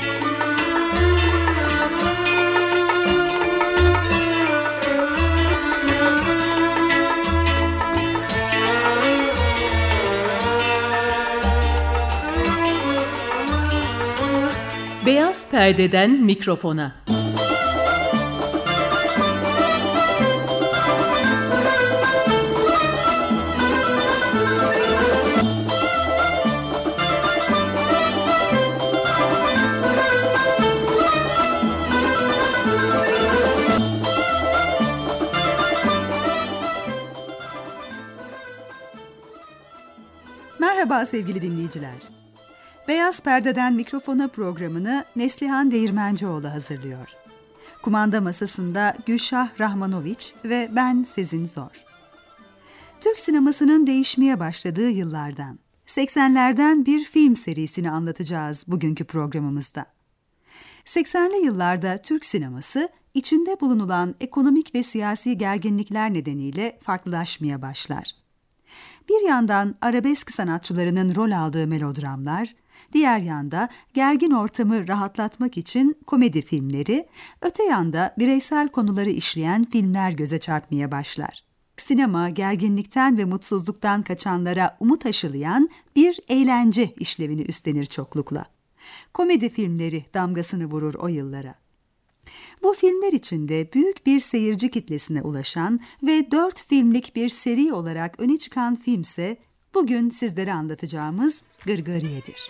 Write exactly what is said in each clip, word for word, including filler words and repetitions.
Beyaz perdeden mikrofona. Merhaba sevgili dinleyiciler. Beyaz Perde'den Mikrofona programını Neslihan Değirmencioğlu hazırlıyor. Kumanda masasında Gülşah Rahmanoviç ve ben Sezin Zor. Türk sinemasının değişmeye başladığı yıllardan, seksenlerden bir film serisini anlatacağız bugünkü programımızda. seksenli yıllarda Türk sineması, içinde bulunulan ekonomik ve siyasi gerginlikler nedeniyle farklılaşmaya başlar. Bir yandan arabesk sanatçılarının rol aldığı melodramlar, diğer yanda gergin ortamı rahatlatmak için komedi filmleri, öte yanda bireysel konuları işleyen filmler göze çarpmaya başlar. Sinema, gerginlikten ve mutsuzluktan kaçanlara umut aşılayan bir eğlence işlevini üstlenir çoklukla. Komedi filmleri damgasını vurur o yıllara. Bu filmler içinde büyük bir seyirci kitlesine ulaşan ve dört filmlik bir seri olarak öne çıkan filmse bugün sizlere anlatacağımız Gırgıriye'dir.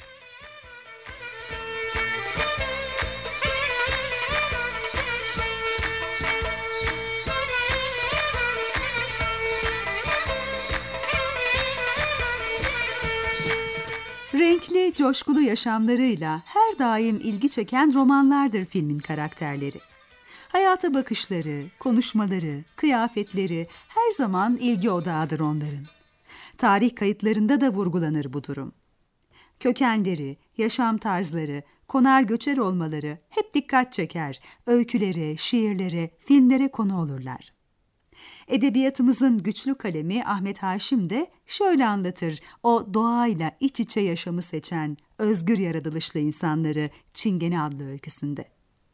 Renkli, coşkulu yaşamlarıyla her daim ilgi çeken romanlardır filmin karakterleri. Hayata bakışları, konuşmaları, kıyafetleri her zaman ilgi odağıdır onların. Tarih kayıtlarında da vurgulanır bu durum. Kökenleri, yaşam tarzları, konar göçer olmaları hep dikkat çeker, öykülere, şiirlere, filmlere konu olurlar. Edebiyatımızın güçlü kalemi Ahmet Haşim de şöyle anlatır o doğayla iç içe yaşamı seçen özgür yaratılışlı insanları Çingene adlı öyküsünde.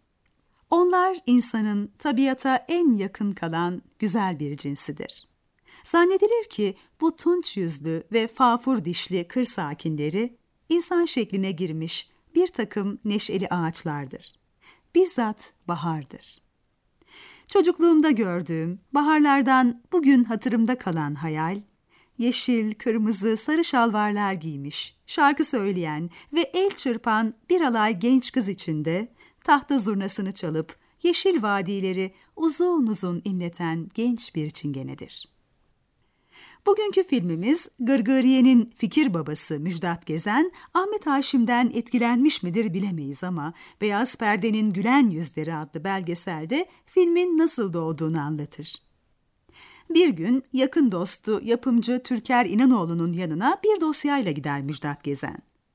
Onlar insanın tabiata en yakın kalan güzel bir cinsidir. Zannedilir ki bu tunç yüzlü ve fafur dişli kır sakinleri insan şekline girmiş bir takım neşeli ağaçlardır. Bizzat bahardır. Çocukluğumda gördüğüm, baharlardan bugün hatırımda kalan hayal, yeşil, kırmızı, sarı şalvarlar giymiş, şarkı söyleyen ve el çırpan bir alay genç kız içinde tahta zurnasını çalıp yeşil vadileri uzun uzun inleten genç bir çingenedir. Bugünkü filmimiz Gırgıriye'nin fikir babası Müjdat Gezen, Ahmet Haşim'den etkilenmiş midir bilemeyiz ama Beyaz Perde'nin Gülen Yüzleri adlı belgeselde filmin nasıl doğduğunu anlatır. Bir gün yakın dostu yapımcı Türker İnanoğlu'nun yanına bir dosyayla gider Müjdat Gezen.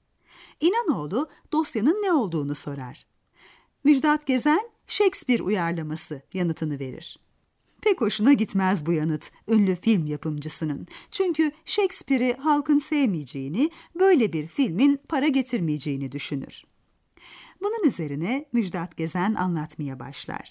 İnanoğlu dosyanın ne olduğunu sorar. Müjdat Gezen, Shakespeare uyarlaması yanıtını verir. Pek hoşuna gitmez bu yanıt ünlü film yapımcısının. Çünkü Shakespeare'i halkın sevmeyeceğini, böyle bir filmin para getirmeyeceğini düşünür. Bunun üzerine Müjdat Gezen anlatmaya başlar.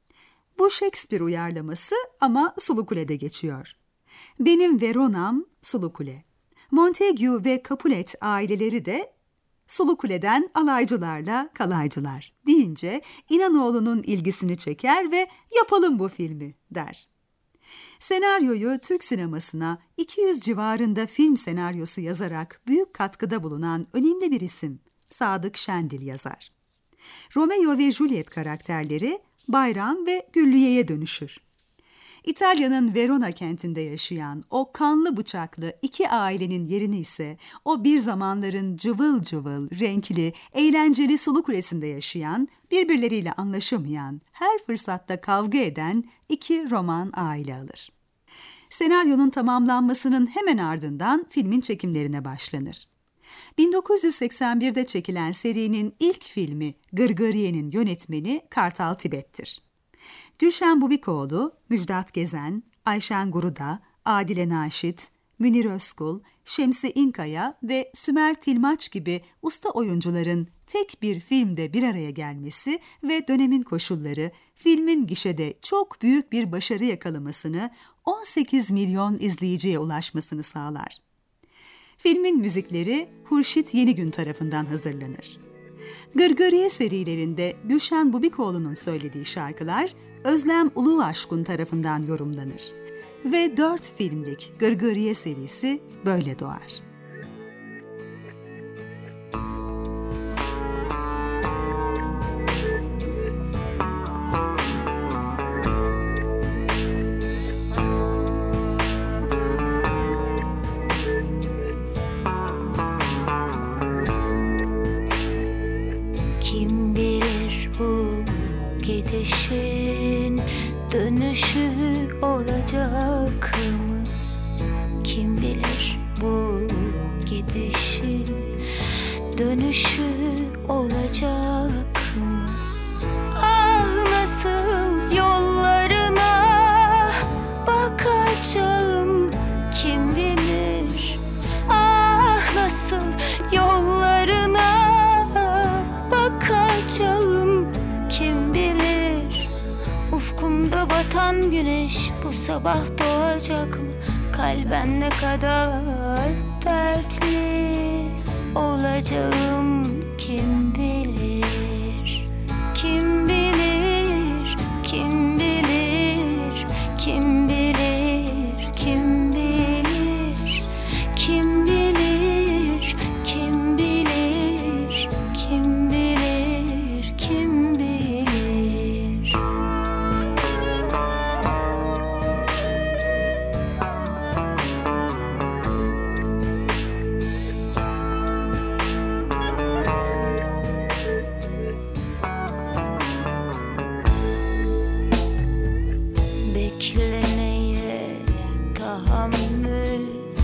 Bu Shakespeare uyarlaması ama Sulukule'de geçiyor. Benim Verona'm Sulukule. Montague ve Capulet aileleri de Sulukule'den alaycılarla kalaycılar deyince İnanoğlu'nun ilgisini çeker ve yapalım bu filmi der. Senaryoyu Türk sinemasına iki yüz civarında film senaryosu yazarak büyük katkıda bulunan önemli bir isim Sadık Şendil yazar. Romeo ve Juliet karakterleri Bayram ve Güllüye'ye dönüşür. İtalya'nın Verona kentinde yaşayan o kanlı bıçaklı iki ailenin yerini ise o bir zamanların cıvıl cıvıl, renkli, eğlenceli Sulukule'sinde yaşayan, birbirleriyle anlaşamayan, her fırsatta kavga eden iki roman aile alır. Senaryonun tamamlanmasının hemen ardından filmin çekimlerine başlanır. bin dokuz yüz seksen birde çekilen serinin ilk filmi Gırgıriye'nin yönetmeni Kartal Tibet'tir. Gülşen Bubikoğlu, Müjdat Gezen, Ayşen Guruda, Adile Naşit, Münir Özkul, Şemsi İnkaya ve Sümer Tilmaç gibi usta oyuncuların tek bir filmde bir araya gelmesi ve dönemin koşulları filmin gişede çok büyük bir başarı yakalamasını, on sekiz milyon izleyiciye ulaşmasını sağlar. Filmin müzikleri Hurşit Yenigün tarafından hazırlanır. Gırgırye serilerinde Gülşen Bubikoğlu'nun söylediği şarkılar Özlem Uluvaşkun tarafından yorumlanır. Ve dört filmlik Gırgırye serisi böyle doğar. Kim bilir bu gidişin dönüşü olacak mı? Kim bilir bu gidişin dönüşü olacak mı? Ah nasıl yollarına bakacağım kim bilir? Ah nasıl yollarına bakacağım kim bilir? Ufkumda batan güneş bu sabah doğacak mı? Kalben ne kadar dertli olacağım kim bilir? Kim bilir? Kim bilir? Kim bilir? Kim bilir? Kim bilir? Kim bilir? Kim bilir? Kim bilir? Beklemeye tahammül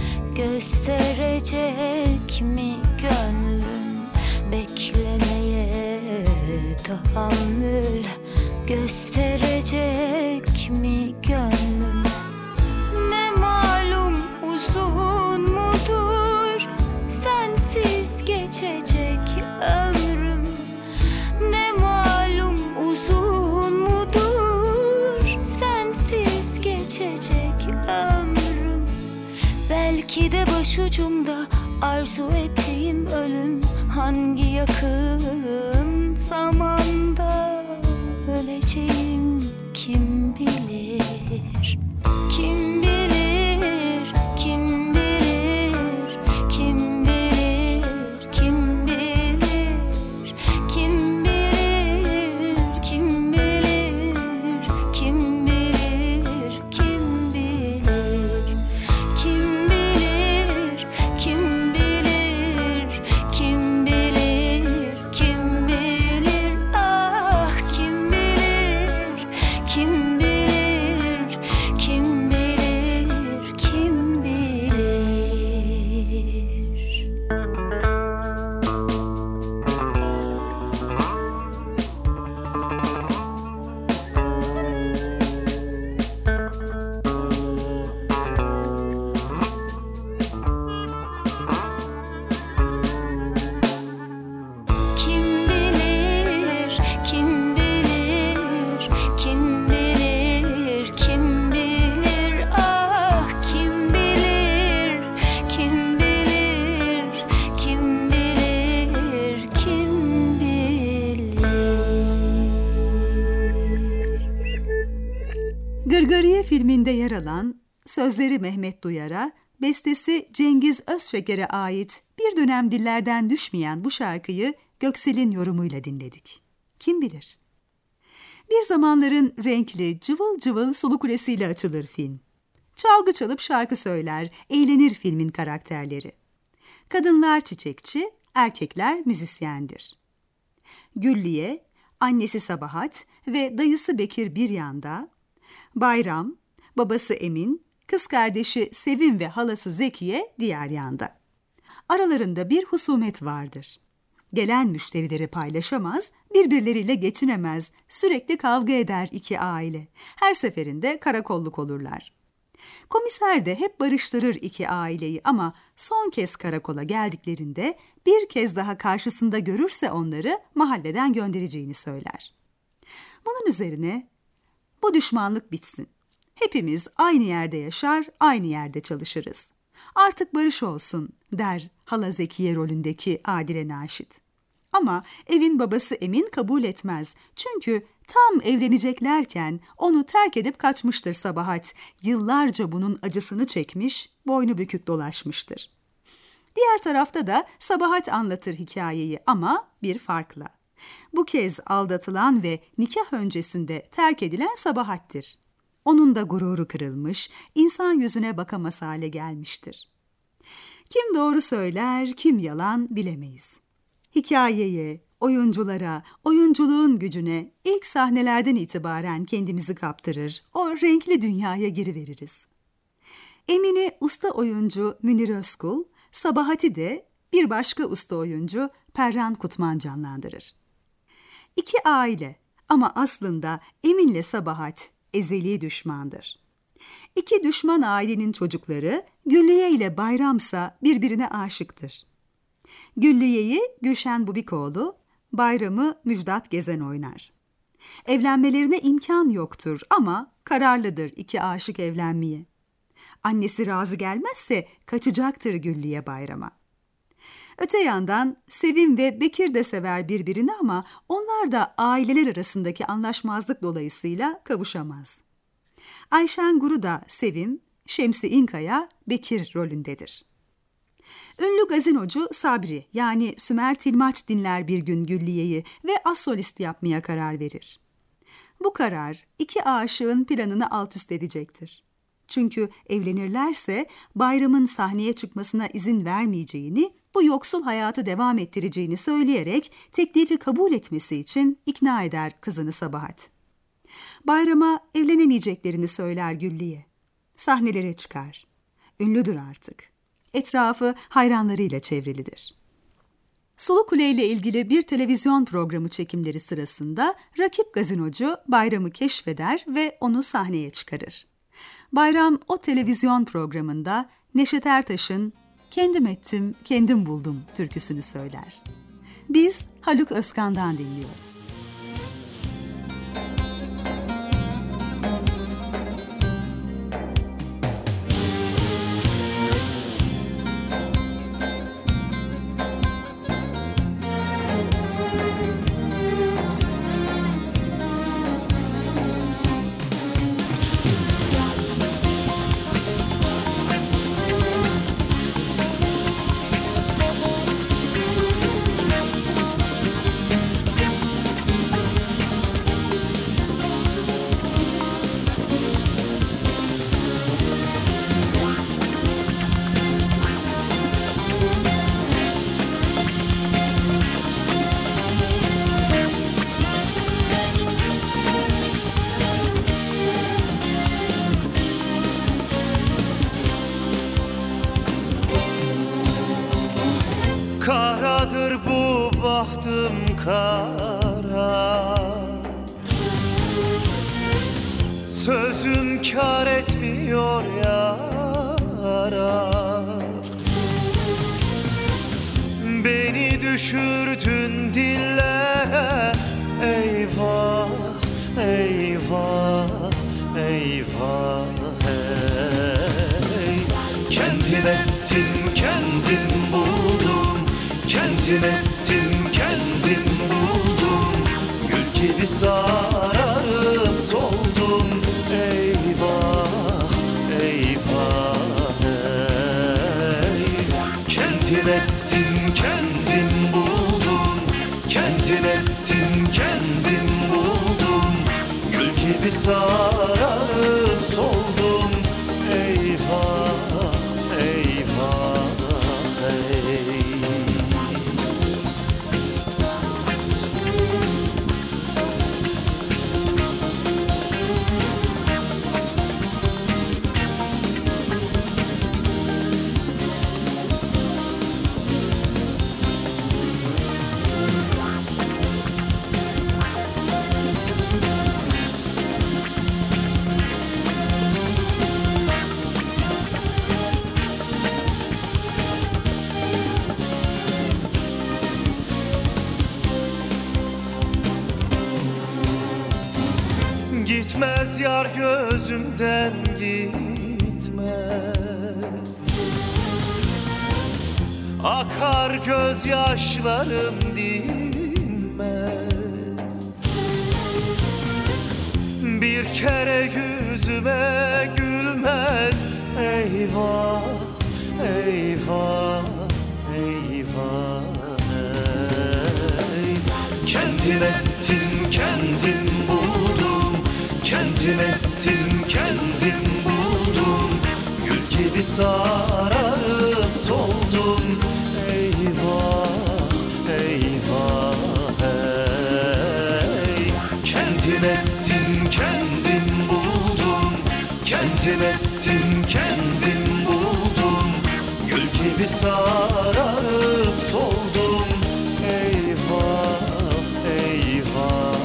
gösterecek mi gönlüm? Beklemeye tahammül gösterecek mi gönlüm? Ne malum uzun mudur sensiz geçecek ömrüm? Ne malum uzun mudur sensiz geçecek ömrüm? Belki de başucumda arzu ettiğim ölüm, hangi yakın zamanda öleceğim kim bilir? Kim bilir? Kim bilir? Kim bilir? Kim bilir? Kim bilir? Kim bilir? Kim bilir? Kim bilir? Kim bilir? Kim bilir? Kim bilir? Kim bilir? Ah kim bilir? Kim bilir? Kim bilir? Kim bilir? Kim bilir? Kim bilir? Kim bilir? Kim bilir? Ah kim bilir? Kim bilir? Kim bilir? Kim bilir? Gırgırye filminde yer alan, sözleri Mehmet Duyar'a, bestesi Cengiz Özşeker'e ait bir dönem dillerden düşmeyen bu şarkıyı Göksel'in yorumuyla dinledik. Kim bilir? Bir zamanların renkli, cıvıl cıvıl Sulu Kulesi'yle açılır film. Çalgı çalıp şarkı söyler, eğlenir filmin karakterleri. Kadınlar çiçekçi, erkekler müzisyendir. Güllüye, annesi Sabahat ve dayısı Bekir bir yanda, Bayram, babası Emin, kız kardeşi Sevim ve halası Zekiye diğer yanda. Aralarında bir husumet vardır. Gelen müşterileri paylaşamaz, birbirleriyle geçinemez, sürekli kavga eder iki aile. Her seferinde karakolluk olurlar. Komiser de hep barıştırır iki aileyi ama son kez karakola geldiklerinde bir kez daha karşısında görürse onları mahalleden göndereceğini söyler. Bunun üzerine bu düşmanlık bitsin. Hepimiz aynı yerde yaşar, aynı yerde çalışırız. Artık barış olsun der Hala Zekiye rolündeki Adile Naşit. Ama evin babası Emin kabul etmez. Çünkü tam evleneceklerken onu terk edip kaçmıştır Sabahat. Yıllarca bunun acısını çekmiş, boynu bükük dolaşmıştır. Diğer tarafta da Sabahat anlatır hikayeyi ama bir farkla. Bu kez aldatılan ve nikah öncesinde terk edilen Sabahat'tir. Onun da gururu kırılmış, insan yüzüne bakamaz hale gelmiştir. Kim doğru söyler, kim yalan bilemeyiz. Hikayeye, oyunculara, oyunculuğun gücüne ilk sahnelerden itibaren kendimizi kaptırır, o renkli dünyaya giriveririz. Emin'i usta oyuncu Münir Özkul, Sabahat'i de bir başka usta oyuncu Perran Kutman canlandırır. İki aile ama aslında Emin'le Sabahat ezeli düşmandır. İki düşman ailenin çocukları Güllüye ile Bayramsa birbirine aşıktır. Güllüye'yi Gülşen Bubikoğlu, Bayram'ı Müjdat Gezen oynar. Evlenmelerine imkan yoktur ama kararlıdır iki aşık evlenmeye. Annesi razı gelmezse kaçacaktır Güllüye Bayram'a. Öte yandan Sevim ve Bekir de sever birbirini ama onlar da aileler arasındaki anlaşmazlık dolayısıyla kavuşamaz. Ayşen Guru da Sevim, Şemsi İnkaya Bekir rolündedir. Ünlü gazinocu Sabri yani Sümer Tilmaç dinler bir gün Güllüye'yi ve as-solist yapmaya karar verir. Bu karar iki aşığın planını alt üst edecektir. Çünkü evlenirlerse Bayram'ın sahneye çıkmasına izin vermeyeceğini, bu yoksul hayatı devam ettireceğini söyleyerek teklifi kabul etmesi için ikna eder kızını Sabahat. Bayram'a evlenemeyeceklerini söyler Güllüye. Sahnelere çıkar. Ünlüdür artık. Etrafı hayranlarıyla çevrilidir. Sulu Kule ile ilgili bir televizyon programı çekimleri sırasında rakip gazinocu Bayram'ı keşfeder ve onu sahneye çıkarır. Bayram o televizyon programında Neşet Ertaş'ın "Kendim ettim, kendim buldum" türküsünü söyler. Biz Haluk Özkan'dan dinliyoruz. Karadır bu bahtım kara, sözüm kâr etmiyor yara. Beni düşürdün dillere, eyvah, eyvah, eyvah, hey. Kendin ettin, kendin buldun, kendin ettin, kendin buldun. Gül gibi sararıp soldum, eyvah, eyvah, hey. Kendin ettin, kendin buldun, kendin ettin, kendin buldun. Gül gibi sararıp soldum, eyvah, eyvah, hey. Gitmez yar gözümden gitmez. Akar gözyaşlarım dinmez. Bir kere yüzüme gülmez. Eyvah, eyvah, eyvah. Ey. Kendin ettin, kendin buldun. Kendin ettin, kendin buldun. Gül gibi sararıp soldun. Eyvah, eyvah, hey. Kendin ettin, kendin buldun. Kendin ettin, kendin buldun. Gül gibi sararıp soldun. Eyvah, eyvah,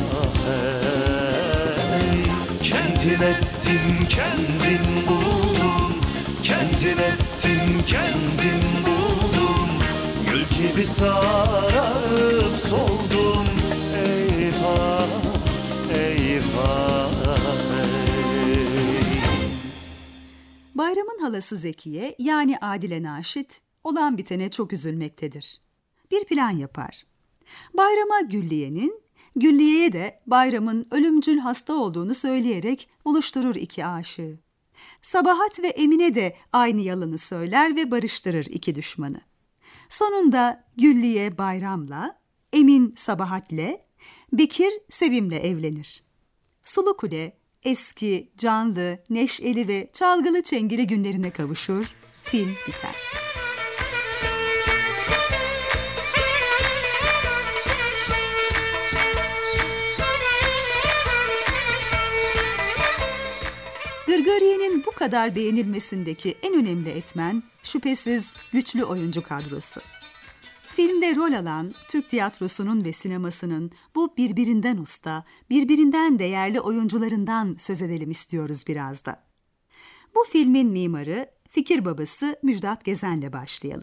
hey. Kendin ettin, kendin buldun. Kendin ettin, kendin buldun. Gül gibi sararıp soldun. Eyvah, eyvah, hey. Bayram'ın halası Zekiye yani Adile Naşit olan bitene çok üzülmektedir. Bir plan yapar. Bayram'a Güllüye'nin, Güllüye'ye de Bayram'ın ölümcül hasta olduğunu söyleyerek buluşturur iki aşığı. Sabahat ve Emine de aynı yalanı söyler ve barıştırır iki düşmanı. Sonunda Güllüye Bayram'la, Emin Sabahat'le, Bekir Sevim'le evlenir. Sulukule eski, canlı, neşeli ve çalgılı çengeli günlerine kavuşur, film biter. Gırgıriye'nin bu kadar beğenilmesindeki en önemli etmen şüphesiz güçlü oyuncu kadrosu. Filmde rol alan Türk tiyatrosunun ve sinemasının bu birbirinden usta, birbirinden değerli oyuncularından söz edelim istiyoruz biraz da. Bu filmin mimarı, fikir babası Müjdat Gezen'le başlayalım.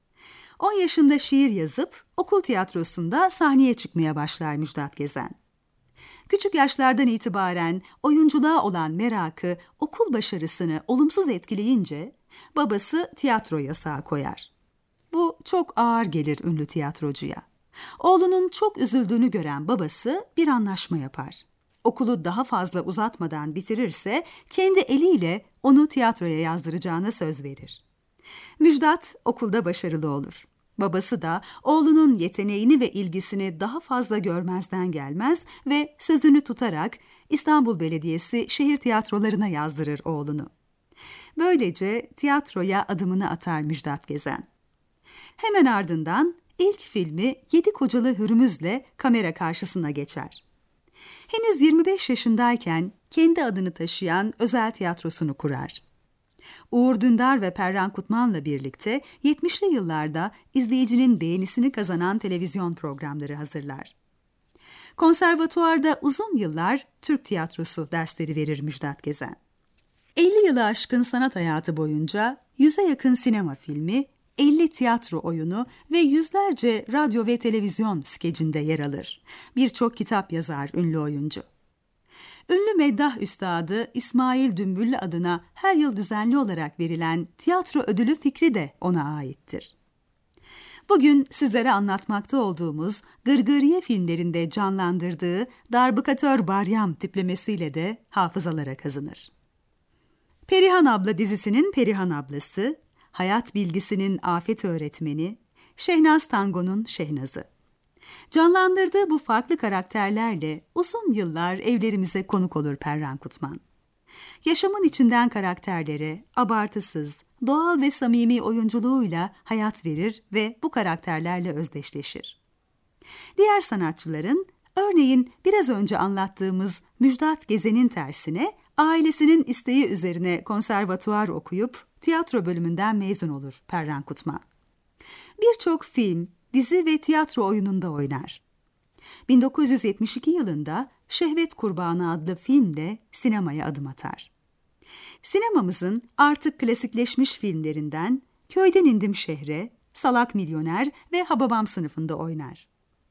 on yaşında şiir yazıp okul tiyatrosunda sahneye çıkmaya başlar Müjdat Gezen. Küçük yaşlardan itibaren oyunculuğa olan merakı okul başarısını olumsuz etkileyince babası tiyatro yasağı koyar. Bu çok ağır gelir ünlü tiyatrocuya. Oğlunun çok üzüldüğünü gören babası bir anlaşma yapar. Okulu daha fazla uzatmadan bitirirse kendi eliyle onu tiyatroya yazdıracağına söz verir. Müjdat okulda başarılı olur. Babası da oğlunun yeteneğini ve ilgisini daha fazla görmezden gelmez ve sözünü tutarak İstanbul Belediyesi şehir tiyatrolarına yazdırır oğlunu. Böylece tiyatroya adımını atar Müjdat Gezen. Hemen ardından ilk filmi Yedi Kocalı Hürmüz'le kamera karşısına geçer. Henüz yirmi beş yaşındayken kendi adını taşıyan özel tiyatrosunu kurar. Uğur Dündar ve Perran Kutman'la birlikte yetmişli yıllarda izleyicinin beğenisini kazanan televizyon programları hazırlar. Konservatuvarda uzun yıllar Türk tiyatrosu dersleri verir Müjdat Gezen. elli yılı aşkın sanat hayatı boyunca yüze yakın sinema filmi, elli tiyatro oyunu ve yüzlerce radyo ve televizyon skecinde yer alır. Birçok kitap yazar ünlü oyuncu. Ünlü meddah üstadı İsmail Dümbüllü adına her yıl düzenli olarak verilen tiyatro ödülü fikri de ona aittir. Bugün sizlere anlatmakta olduğumuz Gırgıriye filmlerinde canlandırdığı Darbukatör Baryam tiplemesiyle de hafızalara kazınır. Perihan Abla dizisinin Perihan ablası, Hayat Bilgisi'nin Afet öğretmeni, Şehnaz Tango'nun Şehnaz'ı. Canlandırdığı bu farklı karakterlerle uzun yıllar evlerimize konuk olur Perran Kutman. Yaşamın içinden karakterlere abartısız, doğal ve samimi oyunculuğuyla hayat verir ve bu karakterlerle özdeşleşir. Diğer sanatçıların, örneğin biraz önce anlattığımız Müjdat Gezen'in tersine, ailesinin isteği üzerine konservatuvar okuyup tiyatro bölümünden mezun olur Perran Kutman. Birçok film, dizi ve tiyatro oyununda oynar. bin dokuz yüz yetmiş iki yılında Şehvet Kurbanı adlı filmle sinemaya adım atar. Sinemamızın artık klasikleşmiş filmlerinden Köyden İndim Şehre, Salak Milyoner ve Hababam sınıfında oynar.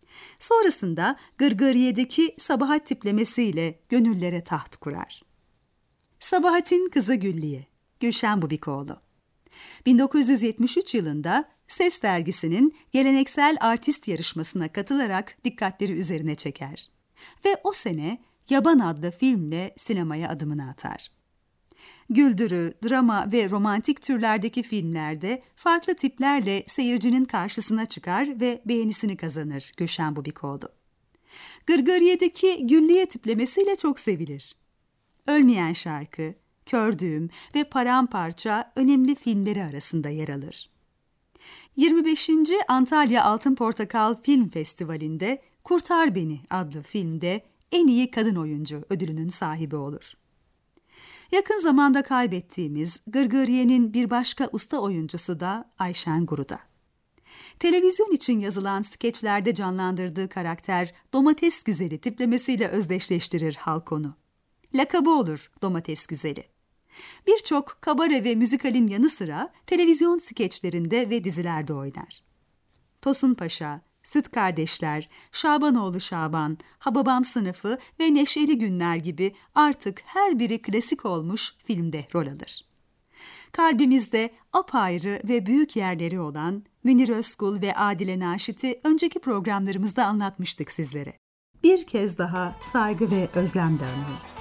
Sonrasında Gırgırye'deki Sabahat tiplemesiyle gönüllere taht kurar. Sabahat'in kızı Güllüye, Gülşen Bubikoğlu. bin dokuz yüz yetmiş üç yılında Ses dergisinin geleneksel artist yarışmasına katılarak dikkatleri üzerine çeker. Ve o sene Yaban adlı filmle sinemaya adımını atar. Güldürü, drama ve romantik türlerdeki filmlerde farklı tiplerle seyircinin karşısına çıkar ve beğenisini kazanır Gülşen Bubikoğlu. Gırgırye'deki Güllüye tiplemesiyle çok sevilir. Ölmeyen Şarkı, Kördüğüm ve Paramparça önemli filmleri arasında yer alır. yirmi beşinci Antalya Altın Portakal Film Festivali'nde Kurtar Beni adlı filmde en iyi kadın oyuncu ödülünün sahibi olur. Yakın zamanda kaybettiğimiz Gırgırye'nin bir başka usta oyuncusu da Ayşen Guru'da. Televizyon için yazılan skeçlerde canlandırdığı karakter Domates Güzeli tiplemesiyle özdeşleştirir halk onu. Lakabı olur Domates Güzeli. Birçok kabare ve müzikalin yanı sıra televizyon skeçlerinde ve dizilerde oynar. Tosun Paşa, Süt Kardeşler, Şabanoğlu Şaban, Hababam Sınıfı ve Neşeli Günler gibi artık her biri klasik olmuş filmde rol alır. Kalbimizde apayrı ve büyük yerleri olan Münir Özkul ve Adile Naşit'i önceki programlarımızda anlatmıştık sizlere. Bir kez daha saygı ve özlemle anıyoruz.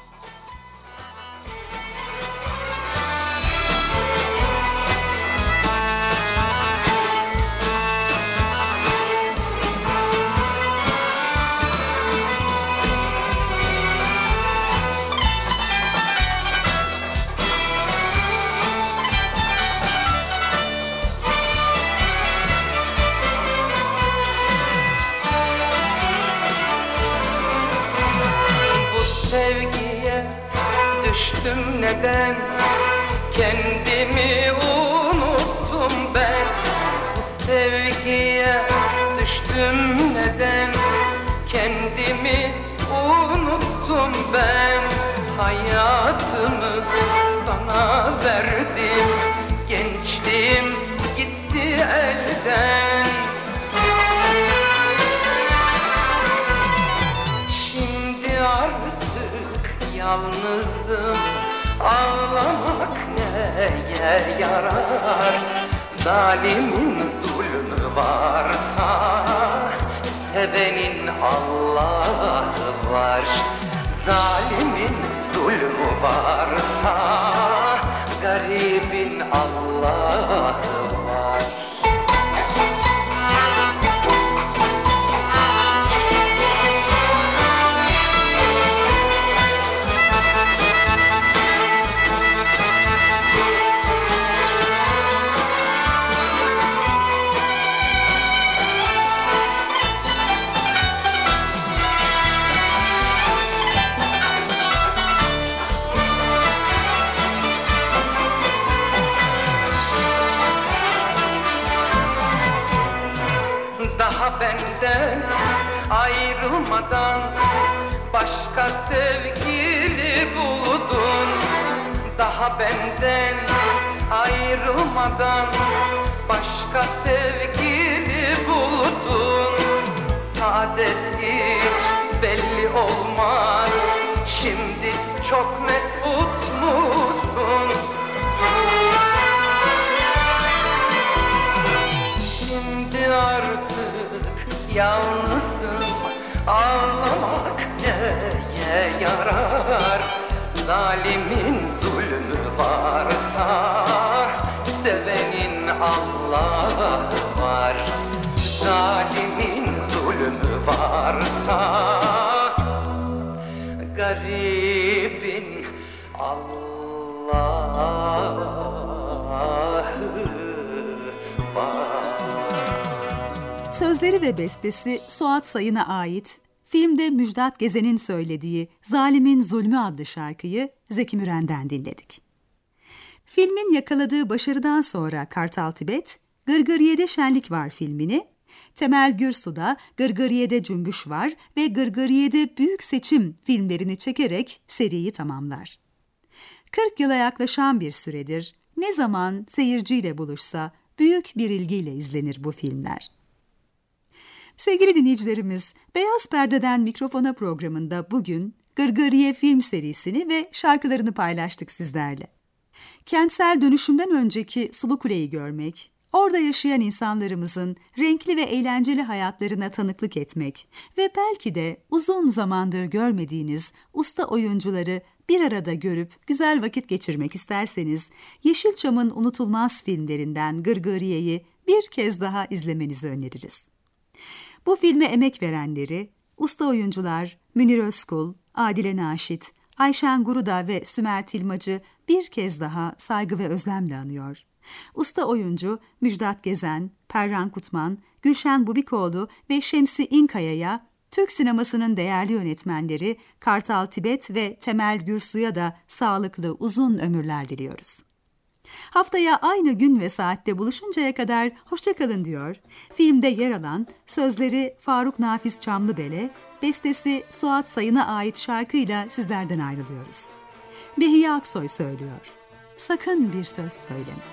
Neden kendimi unuttum ben? Bu sevgiye düştüm neden? Kendimi unuttum ben. Hayatımı sana verdim, gençliğim gitti elden. Şimdi artık yalnızım, ağlamak neye yarar? Zalimin zulmü varsa sevenin Allah'ı var. Zalimin zulmü varsa garibin Allah'ı var. Benden ayrılmadan başka sevgili buldun. Daha benden ayrılmadan başka sevgili buldun. Saadet hiç belli olmaz, şimdi çok mesut musun? Şimdi artık yalnızım, ağlamak neye yarar? Zalimin zulmü varsa sevenin Allah'ı var. Zalimin zulmü varsa garibin Allah'ı var. Sözleri ve bestesi Suat Sayın'a ait, filmde Müjdat Gezen'in söylediği Zalimin Zulmü adlı şarkıyı Zeki Müren'den dinledik. Filmin yakaladığı başarıdan sonra Kartal Tibet, Gırgırye'de Şenlik Var filmini, Temel Gürsu da Gırgırye'de Cümbüş Var ve Gırgırye'de Büyük Seçim filmlerini çekerek seriyi tamamlar. kırk yıla yaklaşan bir süredir ne zaman seyirciyle buluşsa büyük bir ilgiyle izlenir bu filmler. Sevgili dinleyicilerimiz, Beyaz Perde'den Mikrofona programında bugün Gırgırye film serisini ve şarkılarını paylaştık sizlerle. Kentsel dönüşümden önceki Sulukule'yi görmek, orada yaşayan insanlarımızın renkli ve eğlenceli hayatlarına tanıklık etmek ve belki de uzun zamandır görmediğiniz usta oyuncuları bir arada görüp güzel vakit geçirmek isterseniz, Yeşilçam'ın unutulmaz filmlerinden Gırgırye'yi bir kez daha izlemenizi öneririz. Bu filme emek verenleri, usta oyuncular Münir Özkul, Adile Naşit, Ayşen Guruda ve Sümer Tilmacı bir kez daha saygı ve özlemle anıyor. Usta oyuncu Müjdat Gezen, Perran Kutman, Gülşen Bubikoğlu ve Şemsi İnkaya'ya, Türk sinemasının değerli yönetmenleri Kartal Tibet ve Temel Gürsu'ya da sağlıklı uzun ömürler diliyoruz. Haftaya aynı gün ve saatte buluşuncaya kadar hoşça kalın diyor. Filmde yer alan sözleri Faruk Nafiz Çamlıbel'e, bestesi Suat Sayın'a ait şarkıyla sizlerden ayrılıyoruz. Behiye Aksoy söylüyor. Sakın bir söz söyleme.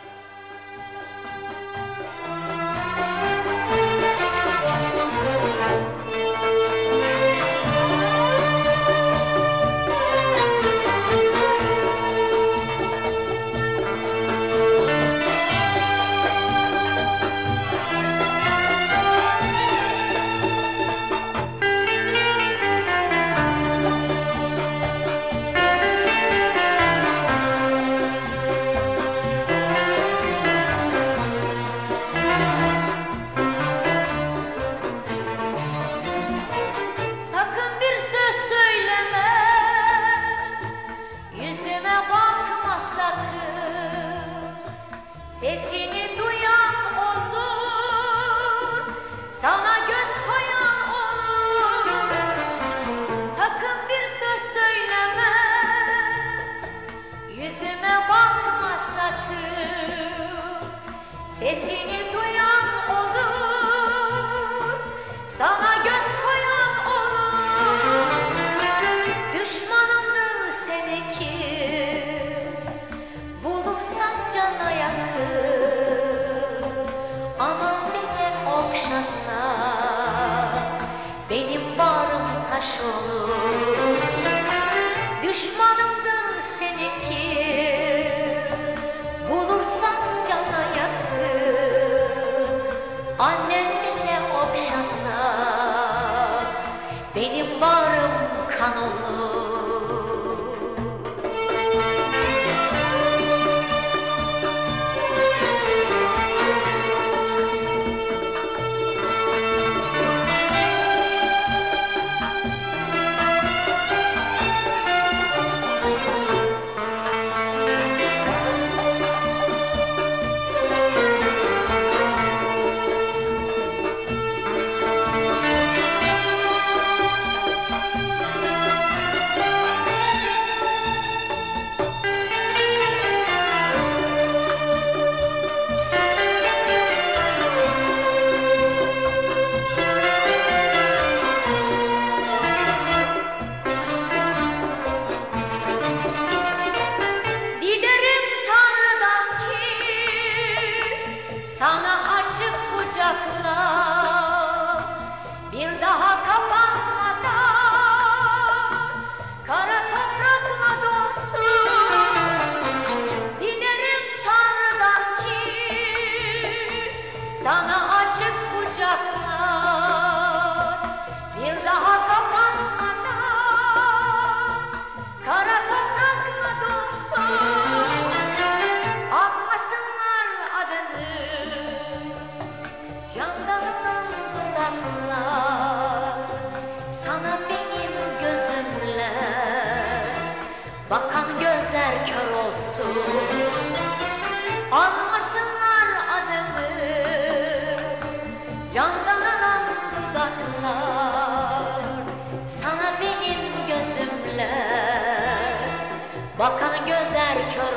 Bakan gözler kör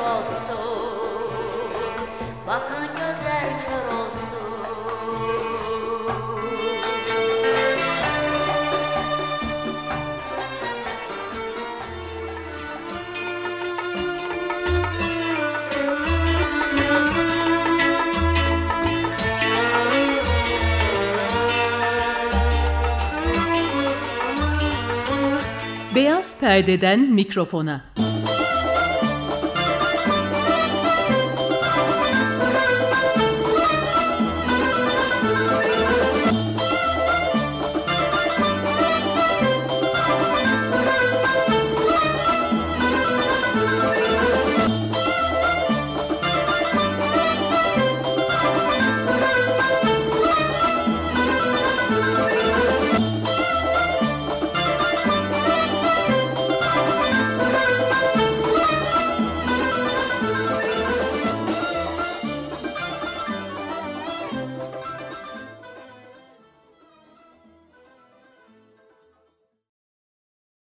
olsun, bakan gözler kör olsun. Beyaz perdeden mikrofona.